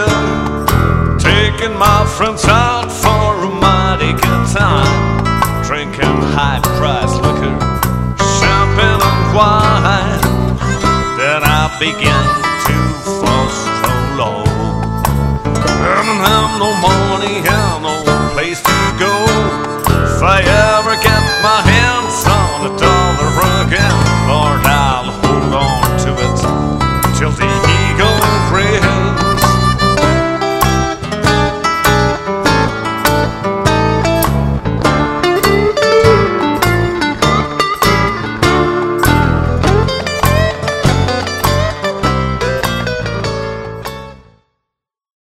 liquor, taking my friends out for a mighty good time, drinking high-priced liquor, champagne and wine. Then I began to fall so low. I don't have no money and no place to go. If I ever get